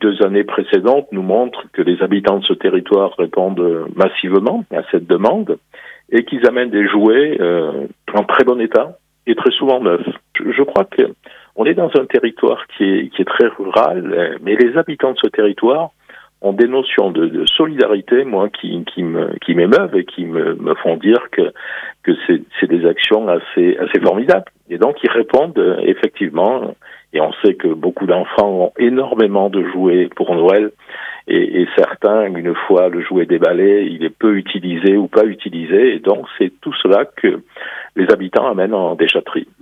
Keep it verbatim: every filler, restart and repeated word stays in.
deux années précédentes nous montrent que les habitants de ce territoire répondent massivement à cette demande et qu'ils amènent des jouets euh, en très bon état et très souvent neufs. Je, je crois que on est dans un territoire qui est, qui est très rural, mais les habitants de ce territoire ont des notions de, de solidarité, moi, qui, qui me, qui m'émeuvent et qui me, me font dire que, que c'est, c'est des actions assez, assez formidables. Et donc, ils répondent euh, effectivement, et on sait que beaucoup d'enfants ont énormément de jouets pour Noël, et, et certains, une fois le jouet déballé, il est peu utilisé ou pas utilisé, et donc c'est tout cela que les habitants amènent en déchetterie.